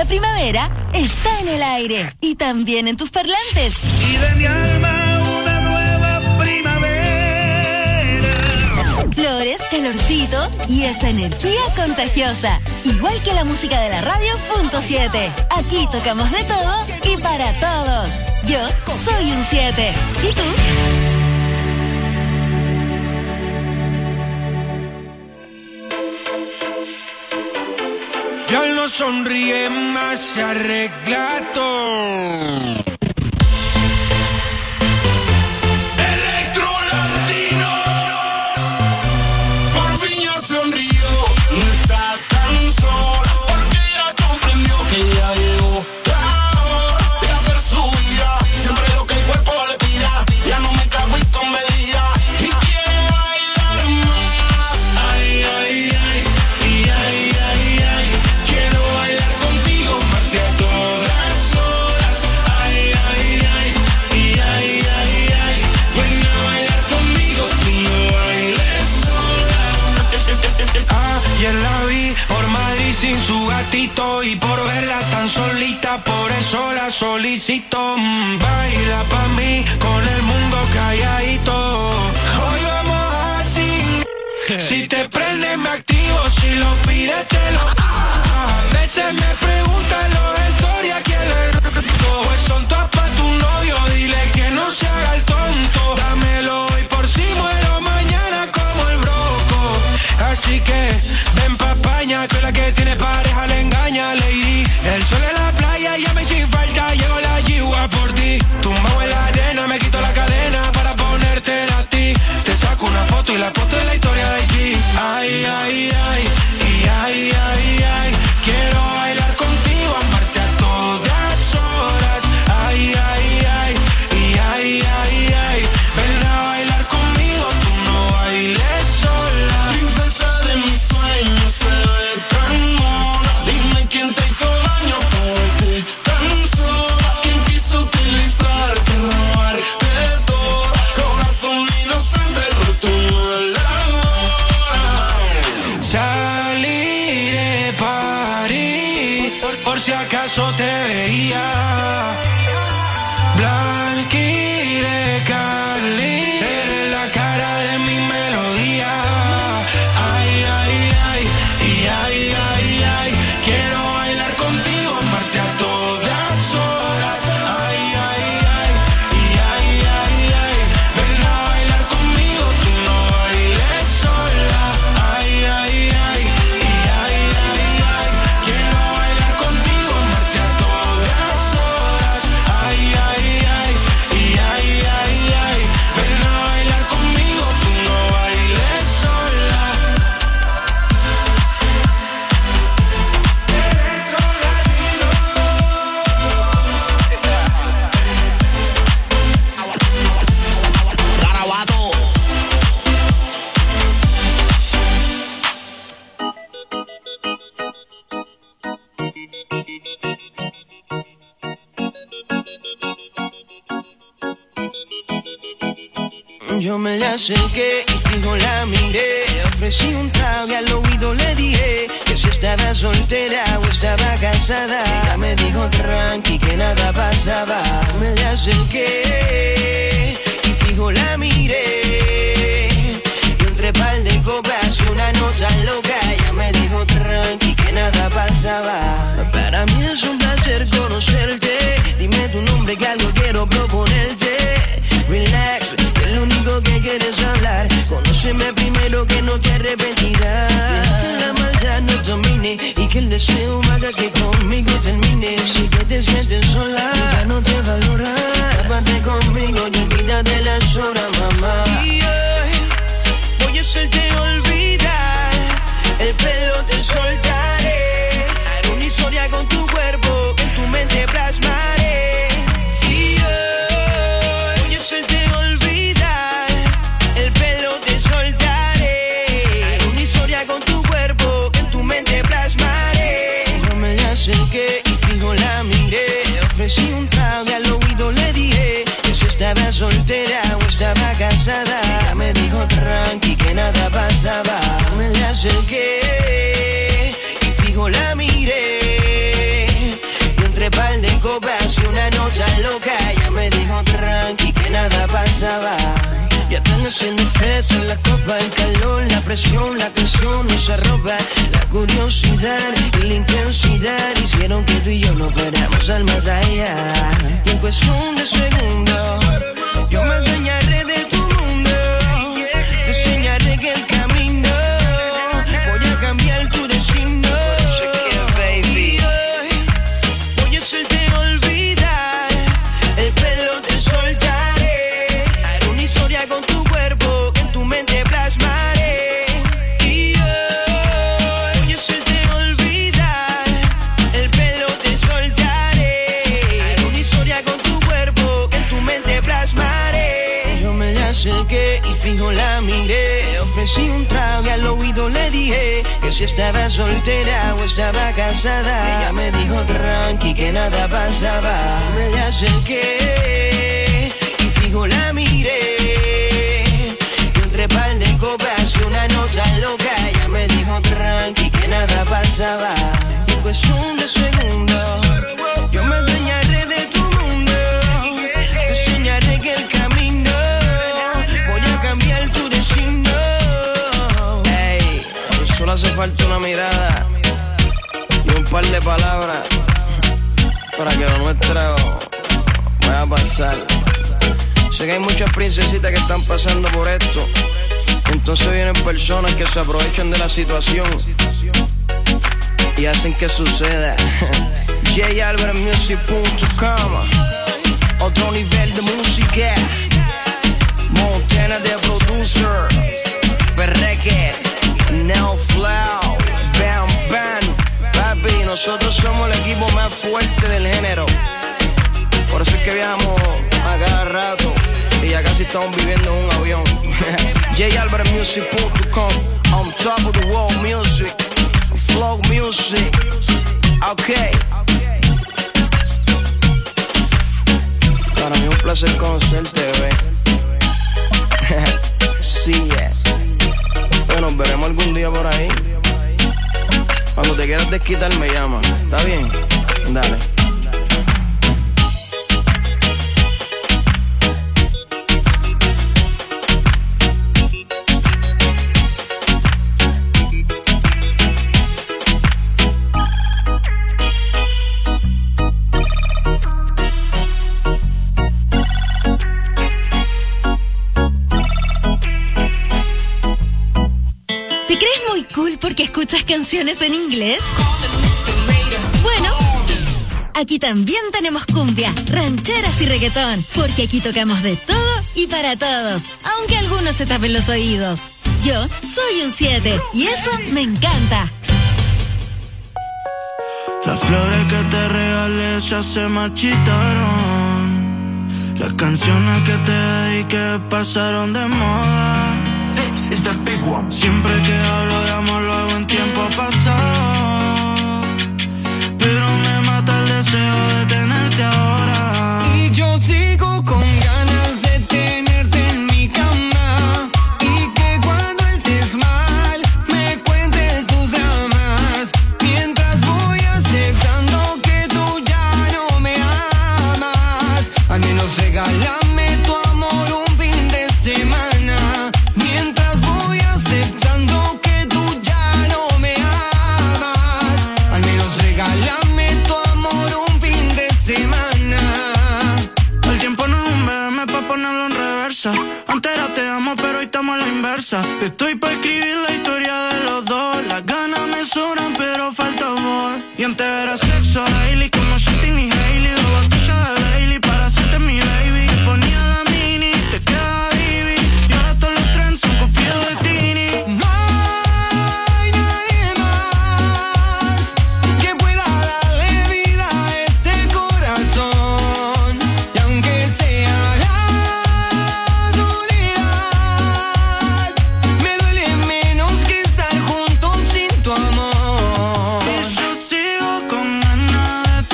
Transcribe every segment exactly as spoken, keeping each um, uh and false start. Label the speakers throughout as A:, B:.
A: La primavera está en el aire y también en tus parlantes.
B: Y de mi alma una nueva primavera.
A: Flores, calorcito y esa energía contagiosa. Igual que la música de la radio punto siete. Aquí tocamos de todo y para todos. Yo soy un siete. ¿Y tú?
C: Ya no sonríe más, se arregla todo.
B: Electro Latino. Por fin ya sonrió, no está tan sola, porque ya comprendió que ya llegó la hora de hacer su vida. Siempre lo que el cuerpo le pida, ya no me cago y con medida. Y quiere bailar más. Ay, ay, ay, y ay, ay, ay. Quiero bailar contigo, parte a todas horas. Ay, ay, ay, y ay, ay, ay. Ven a bailar conmigo, tú no bailes sola.
C: Ayer la vi por Madrid sin su gatito y por verla tan solita, por eso la solicito. Mm, baila pa' mí con el mundo calladito. Hoy vamos así. Si te prende me activo, si lo pides te lo. A veces me preguntan los stories a quién le roto. Pues son todas pa' tu novio, dile que no se haga el tonto. Dámelo hoy por si muero mañana como el broco. Así que ven pa' España, que la que tiene pareja le engaña, lady. El sol en la playa, llame sin falta, llegó la G-Wa por ti. Tumbado en la arena, me quito la cadena para ponértela a ti. Te saco una foto y la posto en la historia de G. Ay, ay, ay, y ay, ay, ay. Quiero bailar contigo, amarte a todas horas. Ay, ay, ay, y ay, ay, ay. Ven a bailar conmigo, tú no bailes sola.
B: Princesa de mis sueños, se ve tan mona. Dime quién te hizo daño para verte tan sola. ¿Quién quiso utilizarte, robarte todo? Corazón inocente, roto en la hora.
C: Salí de París, por si acaso te veía. Blanqui de Cali, eres la cara de mi melodía. Ay, ay, ay, y ay, ay, ay. Quiero bailar contigo, amarte a todas horas. Ay, ay, ay, y ay, ay, ay. Ven a bailar conmigo, tú no bailes sola. Ay, ay, ay, y ay, ay, ay. Quiero bailar contigo, amarte a todas horas. Ay, ay, ay, y ay, ay, ay. Ven a bailar conmigo, tú no bailes sola.
B: Garabato.
D: Yo me le acerqué y fijo la miré. Ofrecí un trago y al oído le dije que si estaba soltera o estaba casada. Ella me dijo tranqui que nada pasaba. Me le acerqué y fijo la miré. Y entre par de copas y una nota loca. Ella me dijo tranqui que nada pasaba. Para mí es un placer conocerte. Dime tu nombre que algo quiero proponerte. Relax, que lo único que quieres hablar. Conóceme primero que no te arrepentirás. Que la maldad no domine y que el deseo haga que conmigo termine. Si que te sientes sola, ya no te valora. Tápate conmigo y olvídate las horas, mamá. Y hoy voy a hacerte olvidar. El pelo te soltaré. Haré una historia con tu cuerpo, en tu mente plasmaré. Y hoy voy a hacerte olvidar. El pelo te soltaré. Haré una historia con tu cuerpo, en tu mente plasmaré. Yo me le acerqué y fijo la miré. Ofrecí un trago y al oído le dije que si estaba soltera o estaba casada. Ella me dijo tranqui que nada pasaba. Me le acerqué y fijo la miré. nota loca. Ella me dijo tranqui que nada pasaba. Ya están haciendo efecto en la copa, el calor, la presión, la tensión, esa ropa, la curiosidad y la intensidad hicieron que tú y yo nos fuéramos al más allá. Y en cuestión de segundos, yo me adueñaré de tu mundo, te enseñaré que el camino, voy a cambiar tu destino. Baby, voy a hacerte olvidar, el pelo te soltaré, haré una historia con tu cuerpo, en tu mente plasmaré. Y yo voy a hacerte olvidar, el pelo te soltaré, haré una historia con tu cuerpo, en tu mente plasmaré. Yo me la acerqué y fijo la miré, ofrecí un trago y al oído le dije que si estaba soltera o estaba casada. Ella me dijo tranqui que nada pasaba. Me la acerqué y fijo la miré, y entre par de copas y una nota loca. Ella me dijo tranqui que nada pasaba. Y en cuestión de segundos, yo me adueñaré de tu mundo, te enseñaré que el camino, voy a cambiar tu destino. Ey, solo hace falta una mirada y un par de palabras para que lo nuestro vaya a pasar. Sé que hay muchas princesitas que están pasando por esto, entonces vienen personas que se aprovechan de la situación y hacen que suceda. J Albert Music punto com, otro nivel de música, Montana de producer, Perreque, Now Flow, Bam Bam. Papi, nosotros somos el equipo más fuerte del género, por eso es que viajamos a cada rato y ya casi estamos viviendo en un avión. J Albert Music punto com, on top of the world music, flow music, okay. Para mí es un placer conocerte, bebé. Sí, yes. Bueno, nos veremos algún día por ahí. Cuando te quieras desquitar me llama, ¿está bien? Dale.
A: ¿Porque escuchas canciones en inglés? Bueno, aquí también tenemos cumbia, rancheras y reggaetón, porque aquí tocamos de todo y para todos, aunque algunos se tapen los oídos. Yo soy un siete y eso me encanta.
C: Las flores que te regalé ya se marchitaron, las canciones que te dediqué pasaron de moda. Siempre que hablo de amor lo hago en tiempo pasado, pero me mata el deseo de tenerte ahora.
E: Y yo sigo con ganas de tenerte en mi cama, y que cuando estés mal me cuentes tus dramas, mientras voy aceptando que tú ya no me amas. Al menos regálame tu amor un fin de semana.
C: Antes era te amo, pero hoy estamos a la inversa. Estoy para escribir la historia de los dos. Las ganas me sobran, pero falta amor. Y antes era sexo daily, como Shitting y Hailey. Dos botellas de Bailey para hacerte mi baby. Te ponía la mini, te quedaba divi. Y ahora todos los trends son copiados de Tini.
E: No hay nadie más que pueda darle vida a este corazón. Y aunque sea
C: tu amor. Y yo sigo con ganas de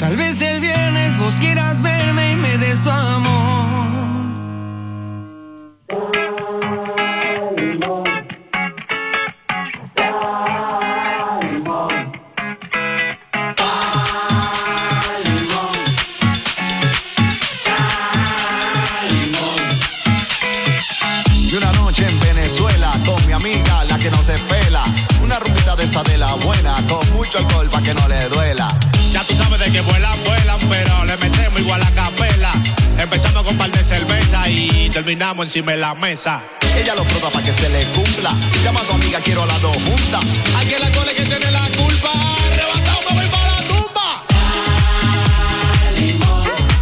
E: Tal vez el viernes vos quieras verme y me des tu amor.
F: Amiga, la que no se pela, una rumbita de esa de la buena, con mucho alcohol pa' que no le duela.
G: Ya tú sabes de que vuelan, vuelan, pero le metemos igual a capela. Empezamos con un par de cerveza y terminamos encima de la mesa.
F: Ella lo frota pa' que se le cumpla. Llama a tu amiga, quiero las dos juntas.
G: Hay que la cole que tiene la culpa. Arrebatado me voy para la tumba. Salimos.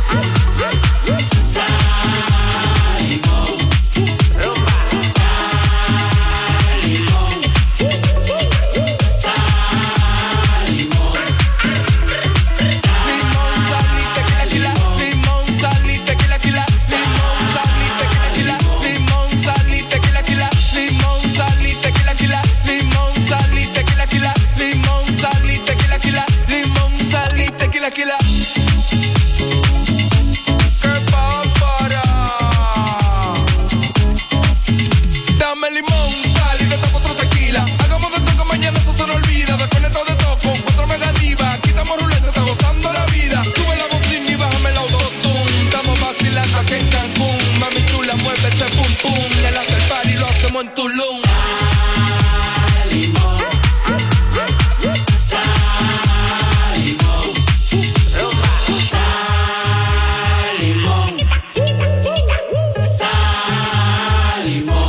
G: En Tulum. Salimos. Salimos. Rumba. Salimos. Salimos.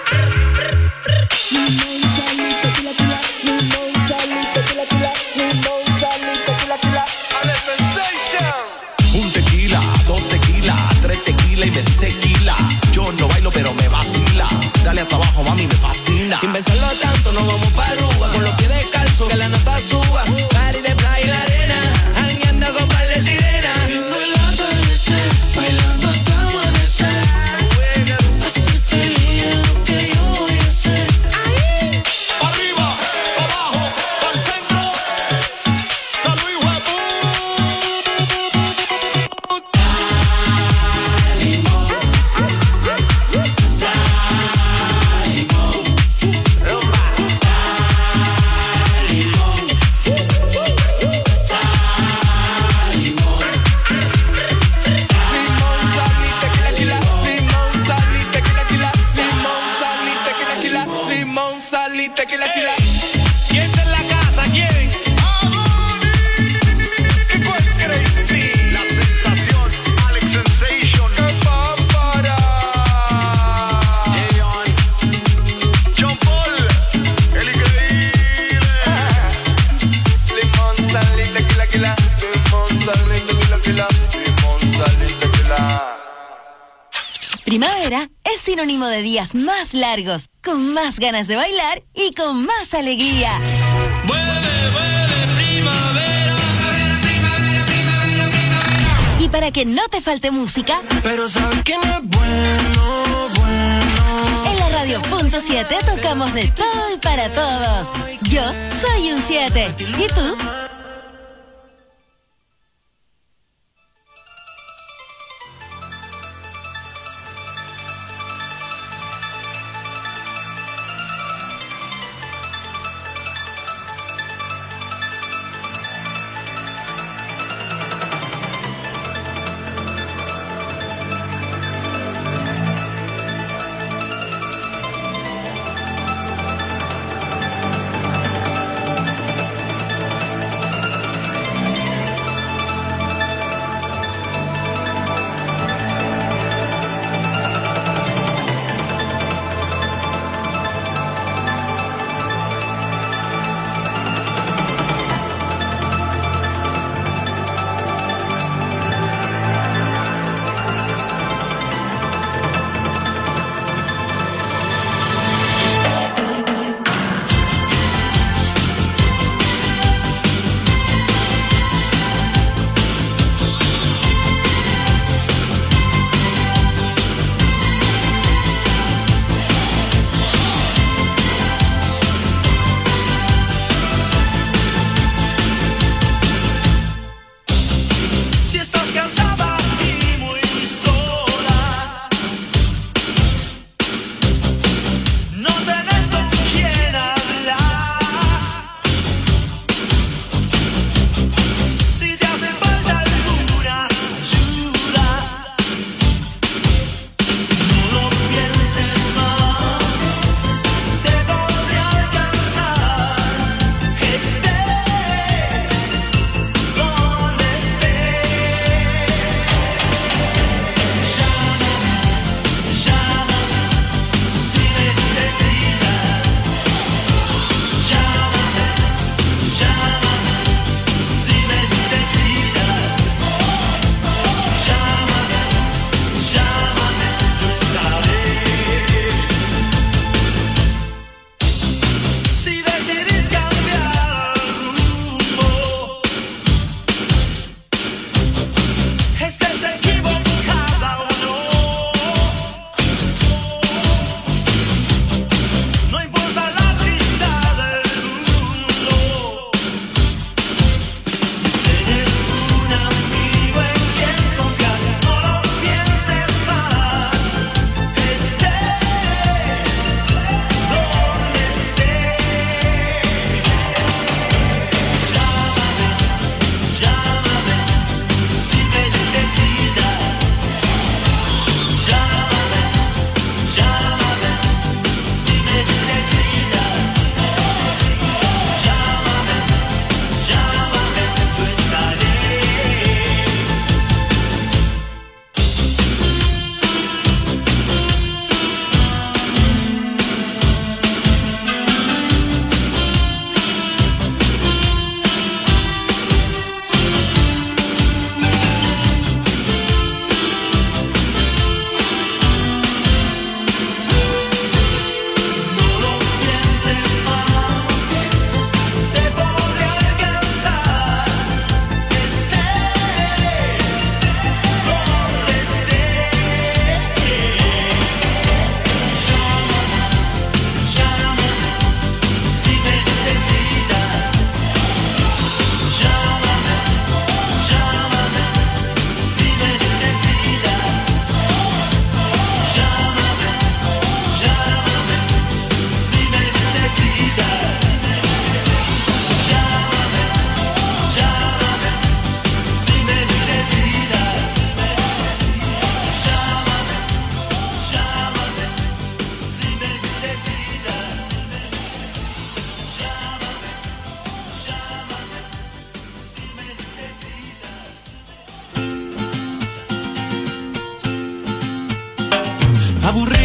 F: Un tequila, dos tequilas, tres tequilas y me dice quila. Yo no bailo pero me vacila. Dale hasta abajo, mami, me fascina.
D: Sin pensarlo tanto, nos vamos pa' Aruba con los pies descalzos, que la nota suba. Party de playa y la arena, jangueando con par de sirenas. Viendo el atardecer, bailando hasta amanecer. Hacer feliz es lo que yo voy a hacer.
F: Ahí. Arriba, abajo, al centro. Salud y huevo.
D: Tequila, tequila.
G: ¿Quién está en la casa? ¿Quién? ¿Qué cuál crazy? La sensación, Alex Sensation.
D: ¡Qué papara!
G: Jayon, John Paul, el increíble.
D: Limón, sal y tequila, tequila. Limón, sal y tequila, tequila. Limón, sal y tequila.
A: Primavera es sinónimo de días más largos, con más ganas de bailar y con más alegría.
C: Vuelve, vuelve, primavera. Primavera, primavera, primavera.
A: Y para que no te falte música,
D: Pero sabes que no es bueno, bueno.
A: en la radio punto siete tocamos de todo y para todos. Yo soy un siete. ¿Y tú?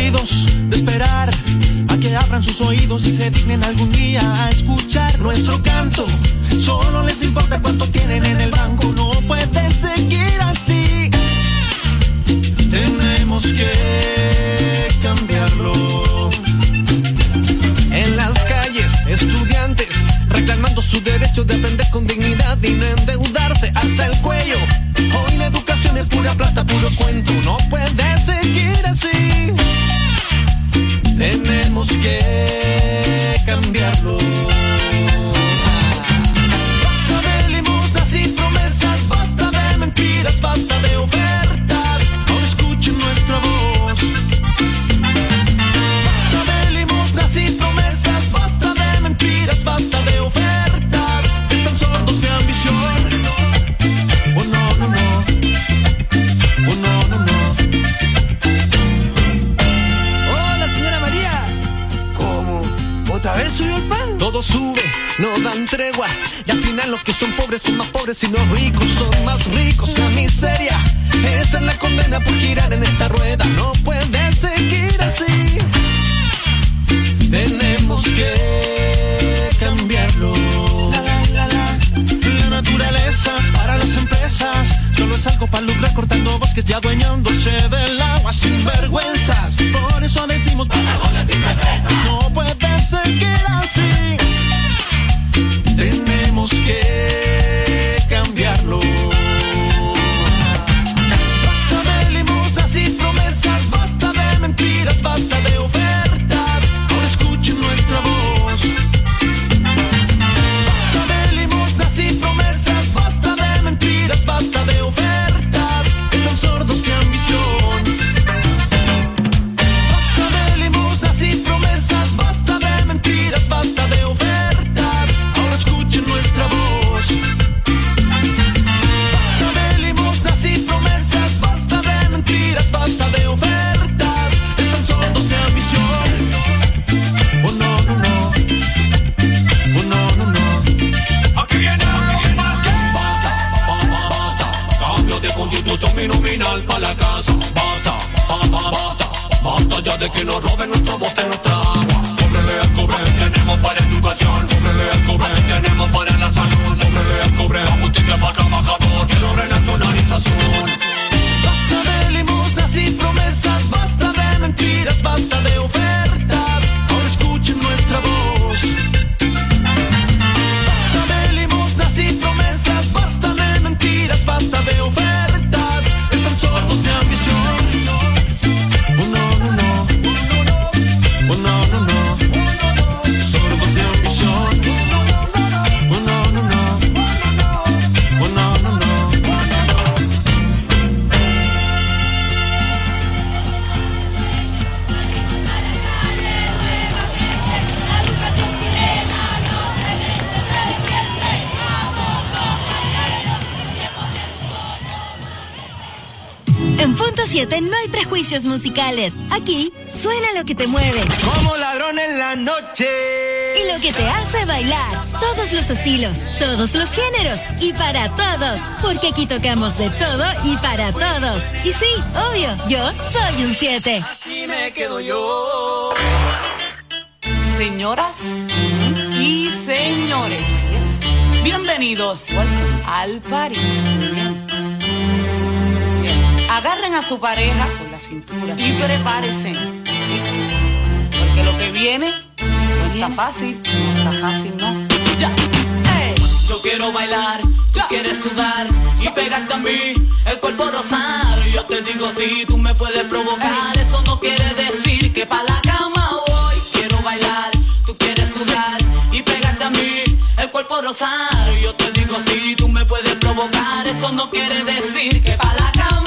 D: aburridos de esperar a que abran sus oídos y se dignen algún día a escuchar nuestro canto. Solo les importa cuánto tienen en el banco. No puede seguir así. Tenemos que cambiarlo. En las calles, estudiantes reclamando su derecho de aprender con dignidad y no endeudarse hasta el cuello. Hoy la educación es pura plata, puro cuento. No puede seguir así. Tenemos que cambiarlo. Basta de limosnas y promesas, basta de mentiras, basta de ofertas. Ahora escuchen nuestra voz. Basta de limosnas y promesas, basta de mentiras, basta de ofertas. Están sordos de ambición. Oh no, no, no. Oh no, no, no. Hola, señora María. ¿Cómo? ¿Otra vez subió el pan? Todo sube, no dan tregua. Y al final los que son pobres son más pobres y los ricos son más ricos. La miseria, esa es la condena por girar en esta rueda. No puede seguir así. Tenemos que cambiarlo. La, la, la, la. La naturaleza para las empresas solo es algo para lucrar, cortando bosques y adueñándose del agua sin vergüenzas. Por eso decimos no puede seguir así. Tenemos que cambiarlo. Basta de limosnas y promesas, basta de mentiras, basta de ofertas. Ahora escuchen nuestra voz. Basta de limosnas y promesas, basta de mentiras, basta de ofertas. Están sordos de ambición. Basta de limosnas y promesas, basta de mentiras, basta de ofertas. Ahora escuchen nuestra voz. Basta de limosnas y promesas, basta de mentiras, basta de ofertas. Están sordos de ambición. Oh no, no, no. Oh no, no, no. Aquí viene alguien más que basta, basta, basta. Cambio de constitución binominal para la casa. Basta, basta, basta. Basta ya de que nos roben nuestro bote, nuestra agua. Cóbrele al cobre, tenemos para educación. Cóbrele al cobre, tenemos para la salud. Cóbrele al cobre, la justicia para el trabajador. Quiero renacionalización. Basta de limosnas y promesas, basta de mentiras, basta de ofertas. Ahora escuchen nuestra voz. Basta de limosnas y promesas, basta de mentiras, basta de ofertas. Están sordos de ambición. Oh no, no, no. Oh no, no, no. Sordos de ambición. Oh no, no, no. Oh no, no, no.
A: En Punto siete no hay prejuicios musicales. Aquí suena lo que te mueve.
D: Como ladrón en la noche.
A: Y lo que te hace bailar. Todos los estilos, todos los géneros y para todos. Porque aquí tocamos de todo y para todos. Y sí, obvio, yo soy un siete.
D: Así me quedo yo.
H: Señoras y señores, bienvenidos al party. Bien. Agarren a su pareja por la cintura y prepárense, porque lo que viene no está fácil, no está fácil, no. Ya. Hey. Yo quiero bailar, tú quieres sudar y pegarte a mí, el cuerpo rozar. Yo te digo si tú me puedes provocar, eso no quiere decir que pa' la cama voy. Quiero bailar, tú quieres sudar y pegarte a mí, el cuerpo rozar. Yo te digo si tú me puedes provocar, eso no quiere decir que pa' la cama.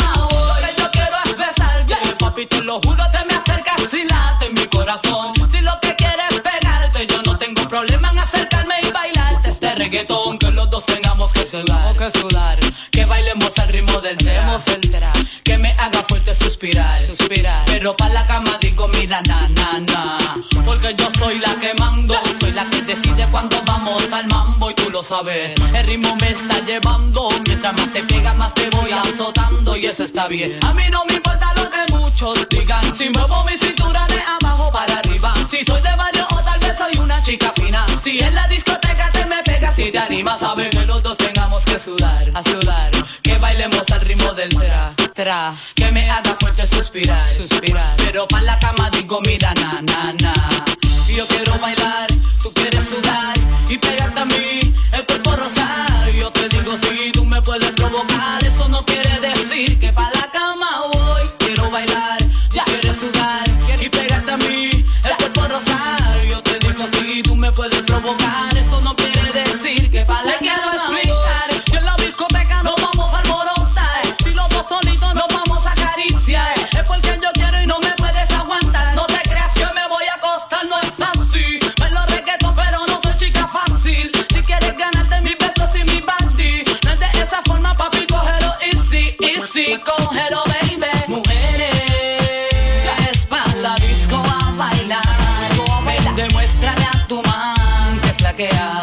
H: Papi, te lo juro, te me acercas y late en mi corazón. Si lo que quieres es pegarte, yo no tengo problema en acercarme y bailarte este reggaetón. Que los dos tengamos que sudar, que sudar, que bailemos al ritmo del demos el trap, que me haga fuerte suspirar, suspirar. Pero pa' la cama digo mira na na na, porque yo soy la que mando, soy la que decide cuando vamos al mambo y tú lo sabes. El ritmo me está llevando, mientras más te pega más te voy azotando y eso está bien. A mí no me importa lo que mucho muchos digan. Si muevo mi cintura de abajo para arriba, si soy de barrio o tal vez soy una chica fina. Si en la discoteca te me pegas y te animas, saben que los dos tengamos que sudar, a sudar. Que bailemos al ritmo del tra, tra. Que me haga fuerte suspirar, suspirar. Pero pa' la cama digo mira na, na, na. Si yo quiero bailar, tú quieres sudar y pegarte a mí, el cuerpo rozar. Yo te digo si tú me puedes provocar, eso no quiere decir que pa' la cama voy. Quiero bailar, ya quieres sudar y pegarte a mí, el cuerpo rozar. Yo te digo si tú me puedes provocar, eso no quiere decir que pa' la cama voy. Si en la discoteca nos vamos a alborotar, si los dos solitos nos vamos a acariciar, es porque yo quiero y no me puedes aguantar. No te creas que me voy a acostar, no es así. Bailo reggaetón pero no soy chica fácil. Si quieres ganarte mis besos y mi body, no es de esa forma papi, cógelo easy, easy, cógelo baby. Mujeres, la espalda disco a bailar, ven, demuéstrale a tu man que es la que hay.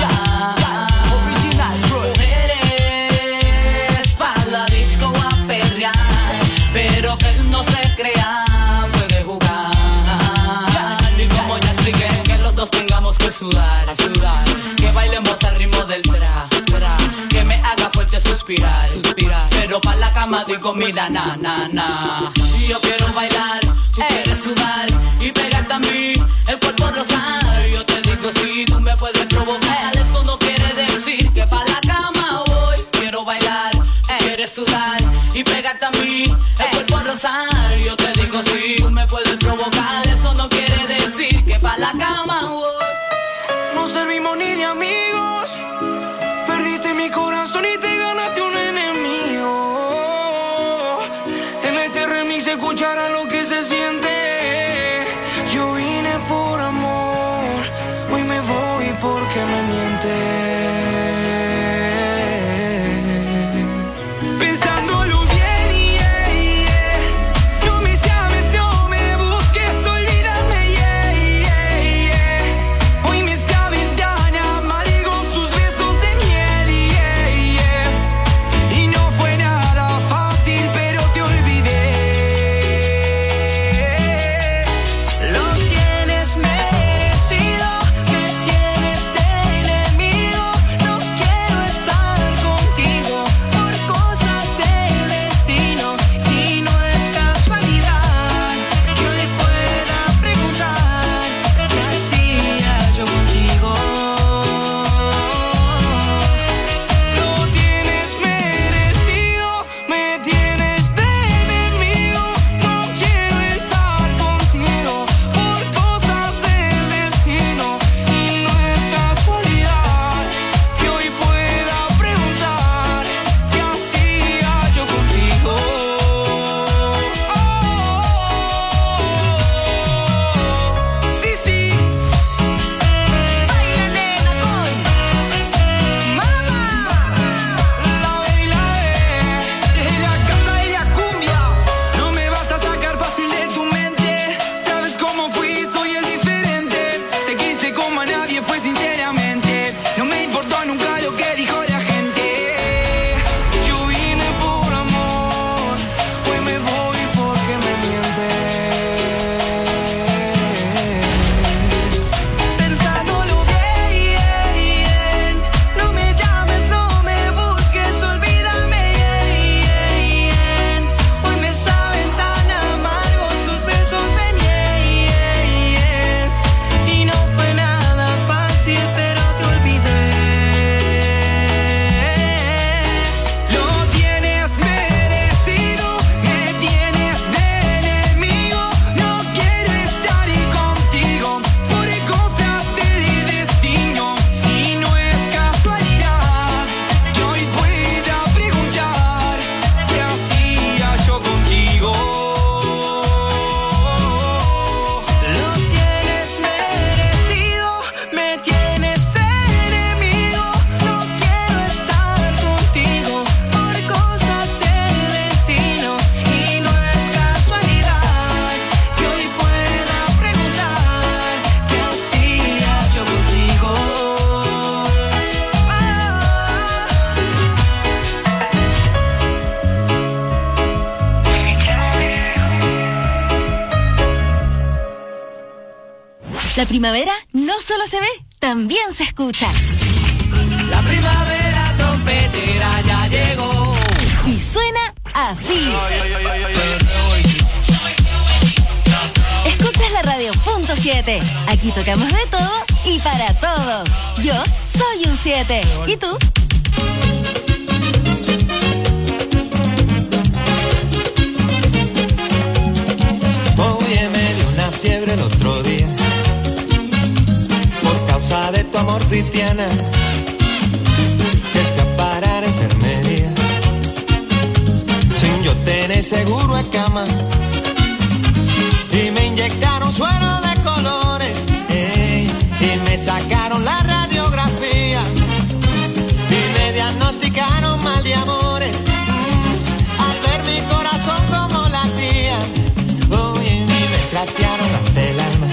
H: Pero que él no se crea, puede jugar. Y como ya expliqué, que los dos tengamos que sudar, a sudar. Que bailemos al ritmo del tra, tra. Que me haga fuerte suspirar, suspirar. Pero pa' la cama digo mira na, na, na. Y yo quiero bailar, tú quieres sudar y pegarte a mí, el cuerpo rozar. Yo te digo si tú me puedes provocar, eso no quiere decir que pa' la cama voy. Quiero bailar, quieres sudar y pegarte a mí, el cuerpo a rozar. Yo te digo si tú me puedes provocar, eso no quiere decir que pa' la cama voy.
E: No servimos ni de amigos, perdiste mi corazón y te ganaste un enemigo. En este remix se escuchará lo que se siente. Yo vine por amor, hoy me voy porque me mientes.
A: La primavera no solo se ve, también se escucha.
E: La primavera trompetera ya llegó.
A: Y suena así. Escuchas la radio punto siete. Aquí tocamos de todo y para todos. Yo soy un siete. ¿Y tú?
I: Oye, me dio una fiebre el otro día por causa de tu amor, Cristiana. Que a parar enfermería sin yo tener seguro en cama. Y me inyectaron suero de colores, ey, y me sacaron la radiografía y me diagnosticaron mal de amores. Al ver mi corazón como latía, oye, y me trastearon hasta el alma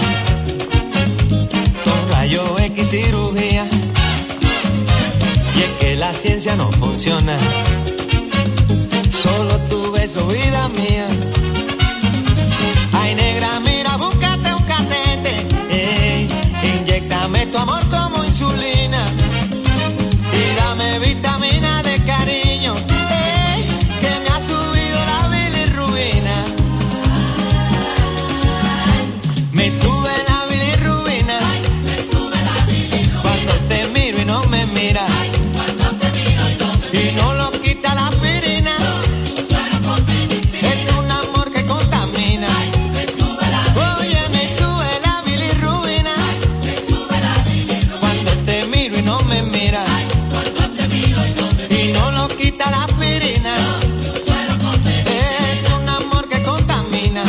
I: con rayo X cirugía. Y es que la ciencia no funciona, solo tu beso, vida mía. Ay, negra, mira, búscate un catete, ey, inyéctame tu amor como insulina y dame vitamina de cariño, ey, que me ha subido la bilirrubina. Me sube la bilirrubina, me sube la bilirrubina cuando te miro y no me miras, cuando te miro y no me miras, y no lo quita la aspirina. Es un amor que contamina. Oye, me sube la bilirrubina, cuando te miro y no me miras, y no lo quita la aspirina. Es un amor que contamina.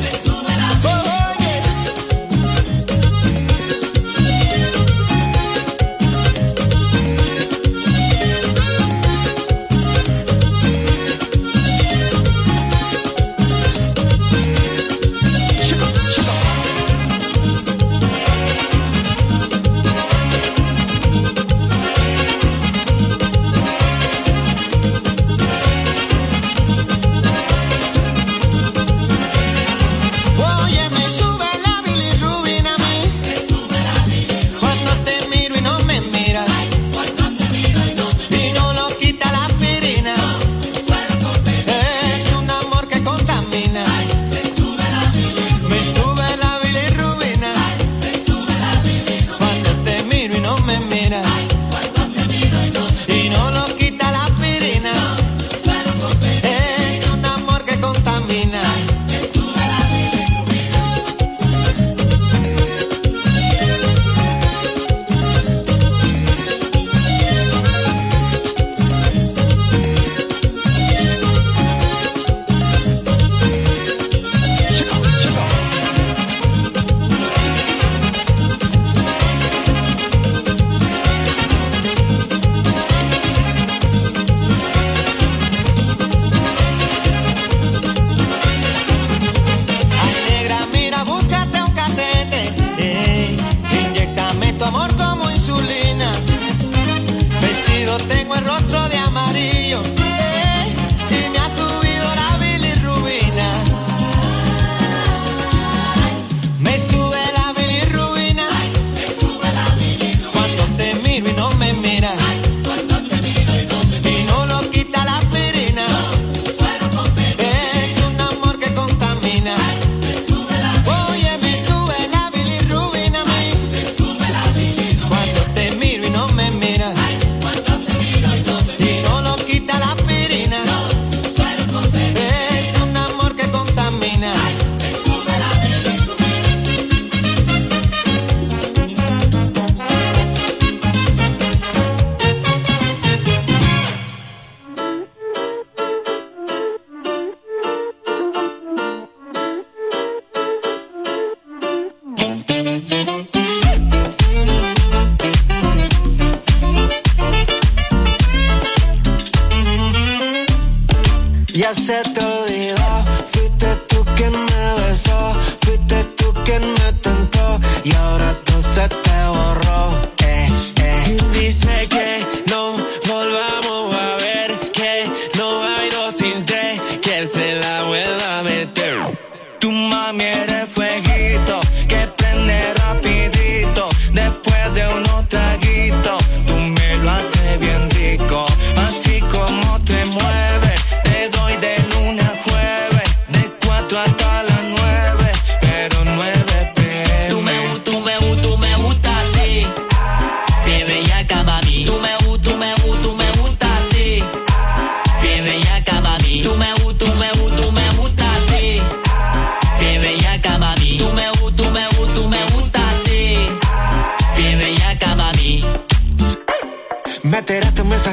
I: Oye, me sube la bilirrubina a mí, cuando te miro y no me miras, y no lo quita la aspirina. Es un amor que contamina. Me sube la bilirrubina, cuando te miro y no me miras, y no lo quita la aspirina. Es un amor que contamina. Ay, negra, mira, búscate un catete, ey, inyéctame tu amor como insulina. Vestido tengo el rostro de amarillo, ey, y me ha subido la bilirrubina. Me sube la bilirrubina, cuando te miro y no me miras, y no lo quita la aspirina. Es un amor que contamina. Oye, me sube la bilirrubina a mí, cuando te miro y no me miras, y no lo quita la aspirina. Es un amor que contamina.
E: Ya se te olvidó, fuiste tú quien me besó, fuiste tú quien me tentó y ahora todo se te borró. Eh, eh. Dice que no volvamos a ver, que no hay dos sin tres, que él se la vuelva a meter. Tu mami eres fueguito que prende rapidito.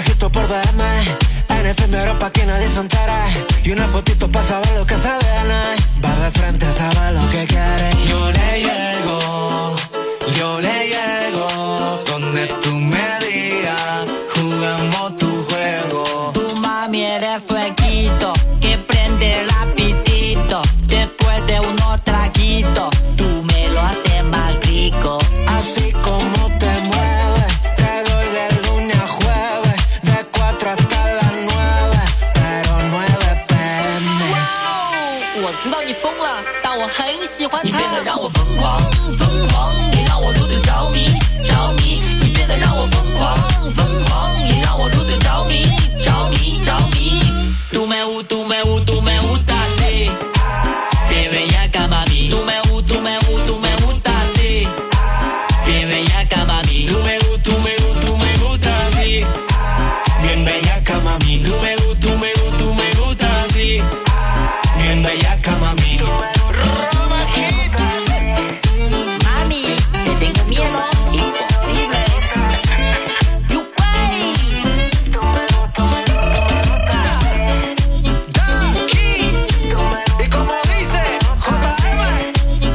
J: mensajito por D M, en F M Europa que nadie se entere, y una fotito para saber lo que se viene. Va de frente, sabe lo que quiere. Yo le llego, yo le llego, donde tú me digas, jugamos tu juego.
K: Tu mami eres fueguito, que prende el apetito, después de unos traguitos, tú me lo haces más rico.
J: Así como te mueves, te doy de lunes a jueves, de cuatro hasta las nueve, pero nueve P M.
K: Wow, 我知道你疯了，但我很喜欢它。你变得让我疯狂，疯狂，你让我如此着迷，着迷。你变得让我疯狂，疯狂，你让我如此着迷，着迷，着迷。Tú me, tú me, tú me gusta así, de bellaca mami. Tú me, tú me, tú me gusta así, de bellaca mami.
J: Tú me, tú me, tú me gusta así, bien bellaca mami. Tú me, tú me, tú me gusta así, bien bellaca mami.
K: Mami, te tengo miedo, imposible. You way.
J: Y como dice J M.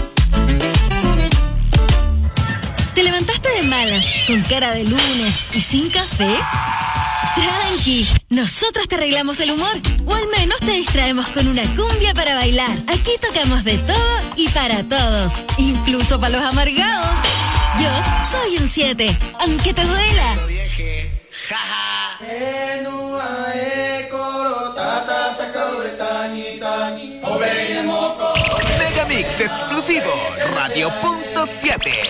A: ¿Te levantaste de malas, con cara de lunes y sin café? Tranqui, nosotros te arreglamos el humor, o al menos te distraemos con una cumbia para bailar. Aquí tocamos de todo y para todos, incluso para los amargados. Yo soy un siete, aunque te duela.
F: Megamix exclusivo, Radio Punto siete.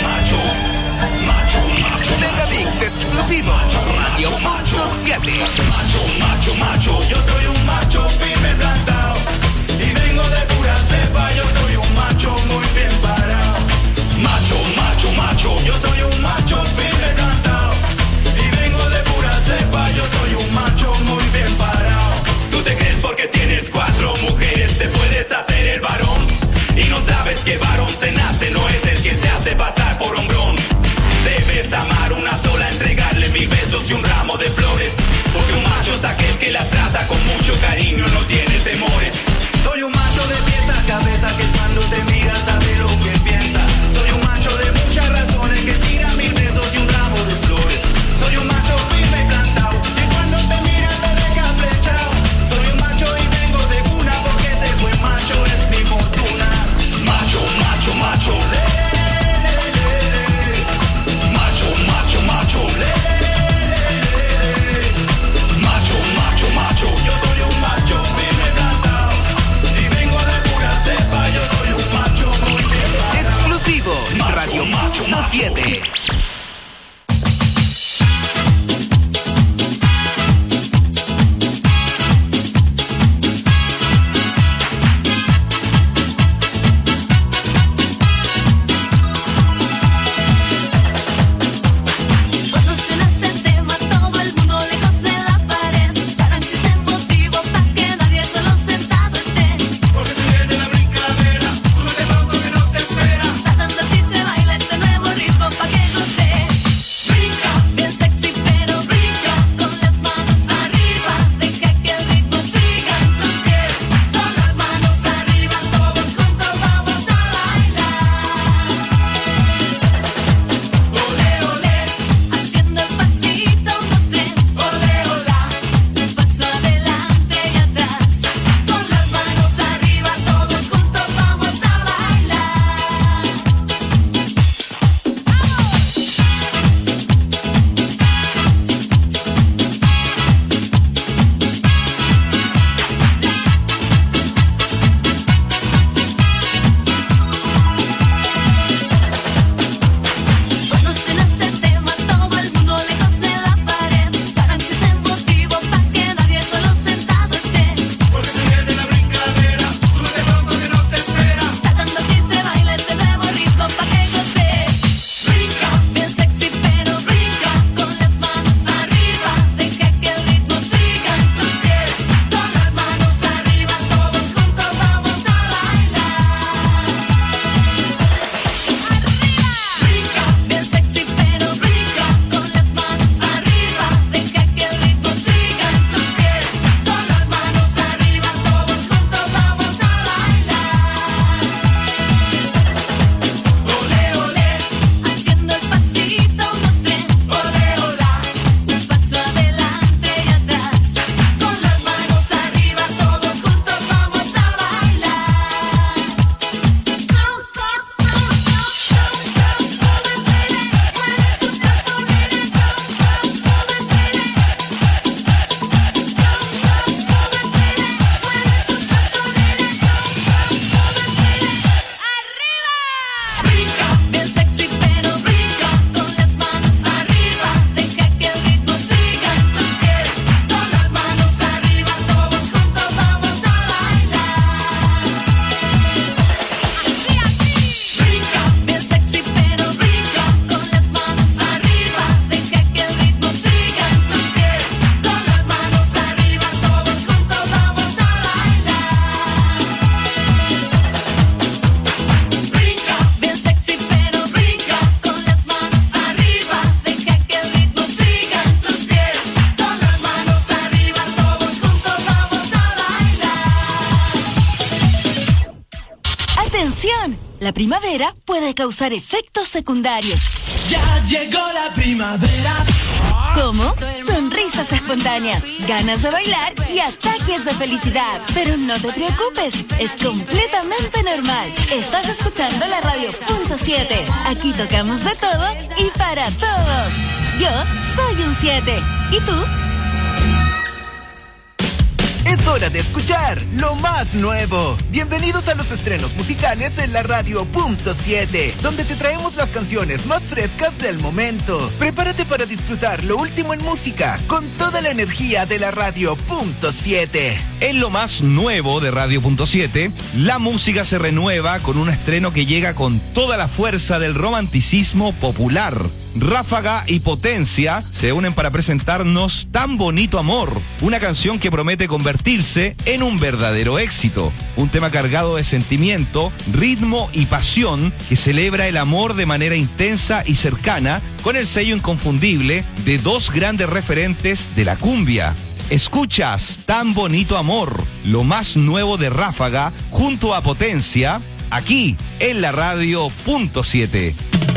L: Radio Punto siete.
B: macho, macho, macho. Yo soy un macho firme plantado y vengo de pura cepa. Yo soy un macho muy bien parado. Macho, macho, macho. Yo soy un macho firme plantado y vengo de pura cepa. Yo soy un macho muy bien parado. Tú te crees porque tienes cuatro mujeres te puedes hacer el varón y no sabes que varón se nace, no es el que se hace pasar por hombrón. Debes amar una sola, entregarle mil besos y un ramo de flores, porque un macho es aquel que la trata con mucho cariño, no tiene temores. Soy un macho de pies a cabeza que cuando te mira sabe lo que piensa. Soy un macho de muchas razones que tira mil besos y un ramo de flores. Soy un macho firme y plantado y cuando te mira te deja flechado. Soy un macho y vengo de cuna porque ese buen macho es mi fortuna. Macho, macho, macho. Macho, macho, macho. Macho, macho, macho. Yo soy un macho firme plantado y vengo de pura cepa. Yo soy un macho muy bien parado.
L: Exclusivo Radio
B: macho,
L: Punto siete.
M: Cuando suena este tema, todo el mundo lejos de la pared. Para existen motivos para que nadie solo sentado esté.
B: Porque se viene la brincadera, súbete pronto que no te espera.
M: Saltando así se baila este nuevo ritmo pa' que goces. Brinca, bien sexy pero brinca. Con las manos arriba, deja que el ritmo siga en tus pies. Con las manos arriba, todos juntos vamos a bailar. Ole, ole, haciendo el pasito, unos tres. Ole, hola, un paso adelante y atrás. Con las manos arriba, todos juntos vamos a bailar. Cuando suena este tema, todo el mundo lejos de la pared. Para existen motivos para que nadie solo sentado esté.
B: Porque se viene la brincadera, súbete pronto que no te espera.
M: Saltando así se baila este nuevo ritmo pa' que goces. Brinca, bien sexy pero brinca. Con las manos arriba, deja que el ritmo siga en tus pies. Con las manos arriba, todos juntos vamos a bailar. Brinca, bien sexy pero brinca. Con las manos arriba, deja que el ritmo siga en tus pies. Con las manos arriba, todos juntos vamos a bailar. Ole, ole, haciendo el pasito, unos tres. Ole, hola, un paso adelante y atrás. Con las manos arriba, todos juntos vamos a bailar. Brinca, bien sexy pero brinca. Con las manos arriba, deja que el ritmo siga en tus pies. Con las manos arriba, todos juntos vamos a bailar. Brinca, bien sexy pero brinca. Con las manos arriba, deja que el ritmo siga en tus pies. Con las manos arriba, todos juntos vamos a bailar. Brinca, bien sexy pero brinca. Con las manos arriba, deja que el ritmo siga en tus pies. Con las manos arriba, todos juntos vamos a bailar.
A: ¡Atención! La primavera puede causar efectos secundarios.
E: Ya llegó la primavera.
A: ¿Cómo? Sonrisas espontáneas, ganas de bailar y ataques de felicidad. Pero no te preocupes, es completamente normal. Estás escuchando la Radio Punto siete. Aquí tocamos de todo y para todos. Yo soy un siete. ¿Y tú?
L: Es hora
N: hora de escuchar lo más nuevo. Bienvenidos a los estrenos musicales en la radio punto siete, donde te traemos las canciones más frescas del momento. Prepárate para disfrutar lo último en música con toda la energía de la radio punto siete.
O: En lo más nuevo de radio punto siete, la música se renueva con un estreno que llega con toda la fuerza del romanticismo popular. Ráfaga y Potencia se unen para presentarnos Tan Bonito Amor, una canción que promete convertirse en un verdadero éxito. Un tema cargado de sentimiento, ritmo y pasión que celebra el amor de manera intensa y cercana, con el sello inconfundible de dos grandes referentes de la cumbia. Escuchas Tan Bonito Amor, lo más nuevo de Ráfaga junto a Potencia, aquí en la radio punto siete.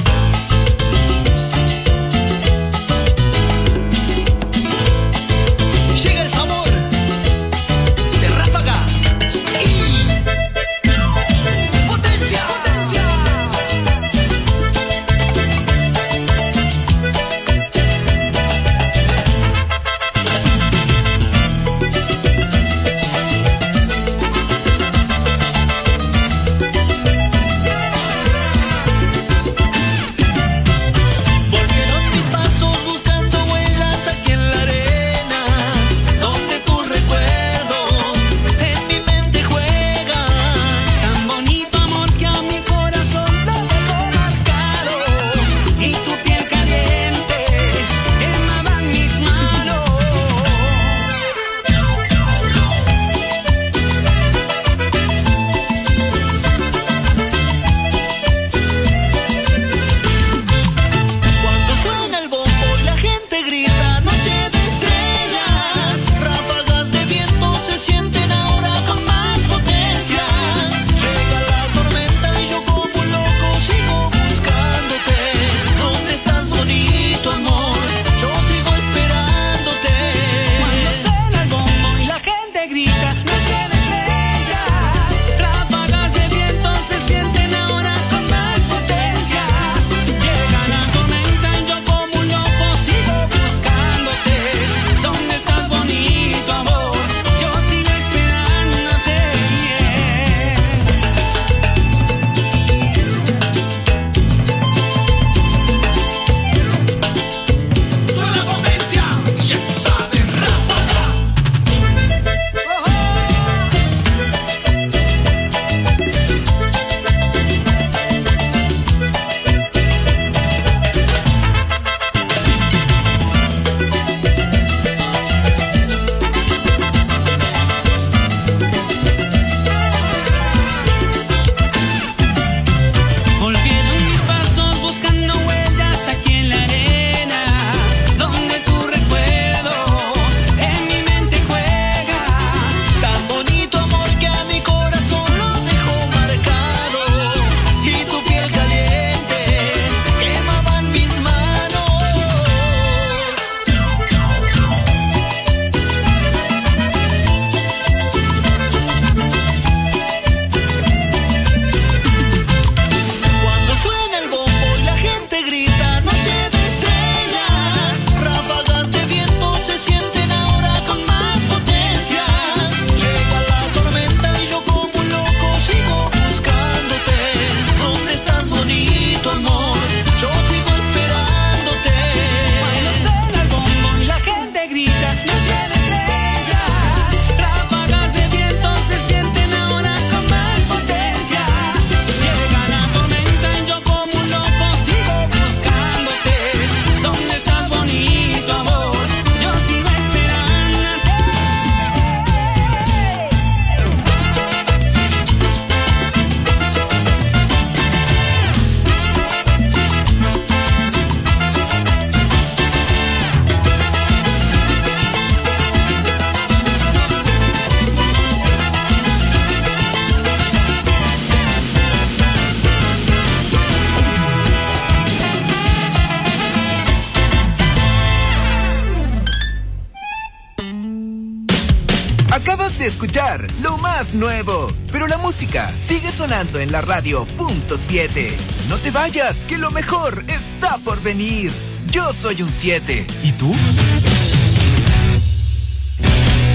N: Acabas de escuchar lo más nuevo, pero la música sigue sonando en la radio punto siete. No te vayas, que lo mejor está por venir. Yo soy un siete. ¿Y tú?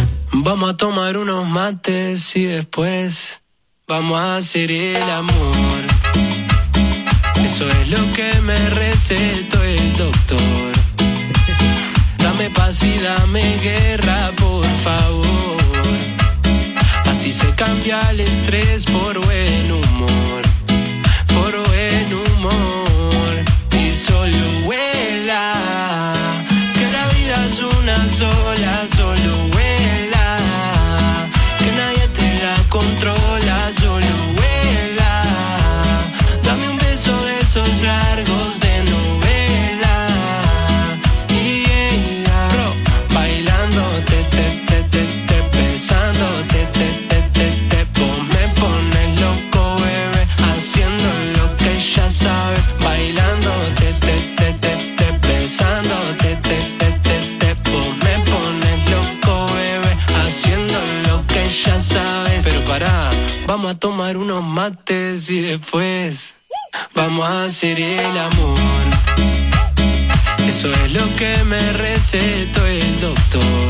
J: Vamos a tomar unos mates y después vamos a hacer el amor. Eso es lo que me recetó el doctor. Dame paz y dame guerra, por favor. Así se cambia el estrés por buen humor, por buen humor. Y solo vuela, que la vida es una sola, solo vuela, que nadie te la controla, solo vuela. Dame un beso de esos largos de novela. Y ella, bro, bailando, te, te, te, te, te, besando, te, te, te, te, te, po- me pones loco, bebé, haciendo lo que ya sabes, bailando, te, te, te, te, te, besando, te, te, te, te, te, po- me pones loco, bebé, haciendo lo que ya sabes. Pero pará, vamos a tomar unos mates y después vamos a hacer el amor. Eso es lo que me recetó el doctor.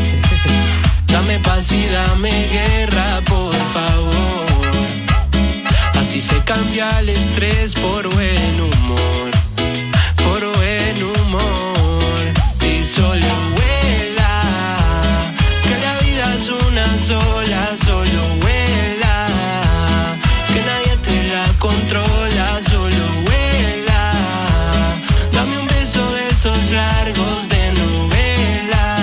J: Dame paz y dame guerra, por favor. Así se cambia el estrés por buen humor, por buen humor. Y solo vuela, que la vida es una sola, solo vuela, que nadie te la controla, solo vuela. Dame un beso de esos largos de novela.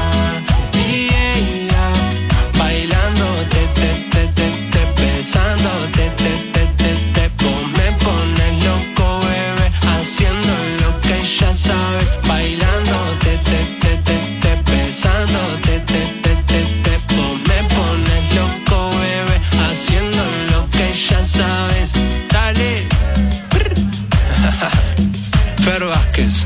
J: Y ella, bailando, te, te, te, te, te, besando, te, te, te, te, te, po- me pones loco, bebé, haciendo lo que ya sabes, bailando, te, te, te, te, te, besando, te, te, te, te, te, po- me pones loco, bebé, haciendo lo que ya sabes. Dale. Fer Vázquez.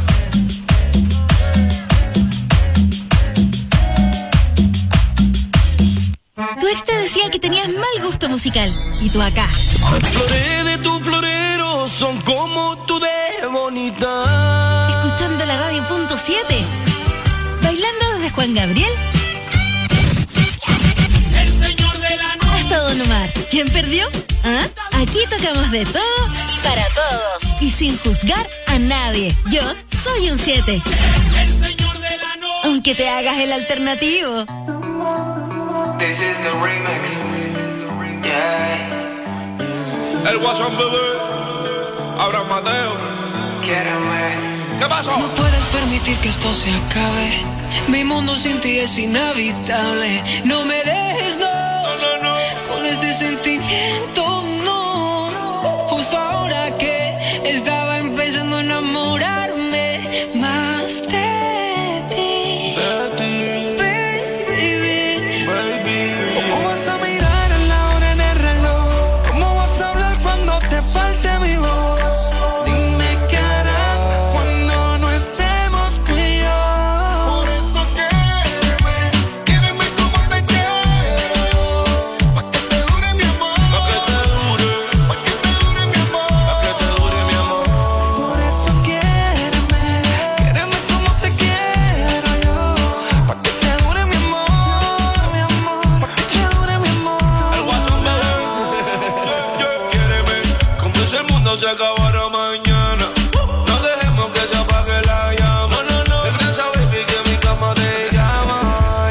A: Tu ex te decía que tenías mal gusto musical. Y tú acá.
J: Flores de tu florero son como tú de bonita.
A: Escuchando la radio punto siete. Bailando desde Juan Gabriel
B: El señor de la noche.
A: hasta Don Omar. ¿Quién perdió? ¿Ah? Aquí tocamos de todo y para todo. Y sin juzgar a nadie. Yo soy un siete.
B: El señor de la noche.
A: Aunque te hagas el alternativo.
J: This is the remix. Yeah.
C: El Guasón bebé, Abraham Mateo.
J: Quiéreme.
C: ¿Qué pasó?
J: No puedes permitir que esto se acabe. Mi mundo sin ti es inhabitable. No me dejes, no,
C: No, no, no.
J: con este sentimiento, no. Justo ahora que estaba empezando a enamorarme más de ti.
C: De ti,
J: Baby.
C: baby.
E: ¿Cómo vas a mirar a la hora en el reloj? ¿Cómo vas a hablar cuando te falte mi voz? Dime qué harás cuando no estemos tú y yo. Por eso quédame, quédame como te quiero yo. Pa' que te dure mi amor,
C: Pa' que te dure,
E: pa' que te dure mi amor.
C: pa' que te dure mi amor.
E: Por eso quédame, quédame como te quiero yo. Pa' que te dure mi amor, mi amor. Pa' que te dure mi amor.
C: El Guasón bebé, quiéreme, como si el mundo se acabara mañana. No dejemos que se apague la llama. No, no, no. Regresa, baby, que mi cama te llama.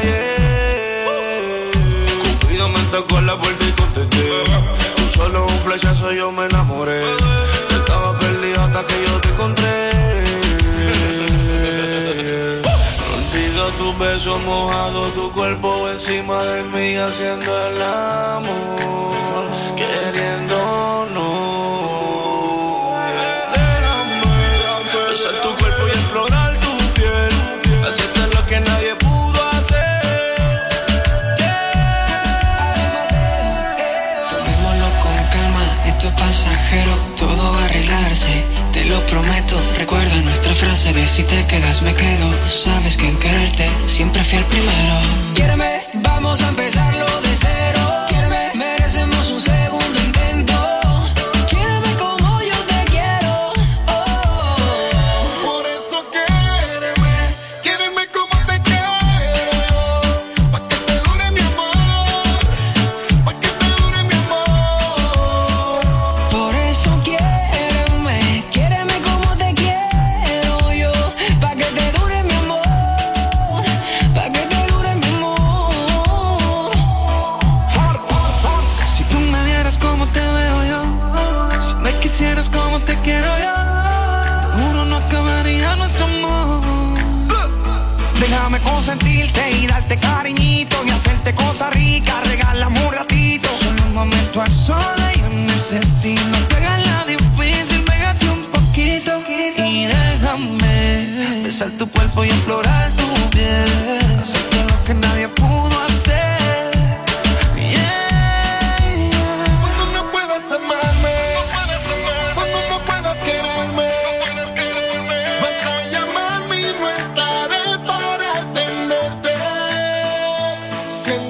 C: Yeah. Cupido me tocó la puerta y contesté. Tú solo un flechazo yo me enamoré. Estaba perdido hasta que yo te encontré. Contigo tus besos mojados, tu cuerpo encima de mí haciendo el amor, queriéndonos. Déjame besar tu cuerpo y explorar tu piel, hacerte lo que nadie pudo hacer.
J: Tomémoslo con calma, esto es pasajero, todo va a arreglarse, te lo prometo. Recuerda nuestra frase de si te quedas me quedo. Sabes que en quererte siempre fui el primero. Quiéreme, vamos a empezarlo de cero. Quiéreme, merecemos un segundo intento. Quiéreme como yo te quiero. Oh.
E: Por eso quédame, quédame como te quiero yo. Pa' que te dure
J: consentirte y darte cariñito y hacerte cosas ricas,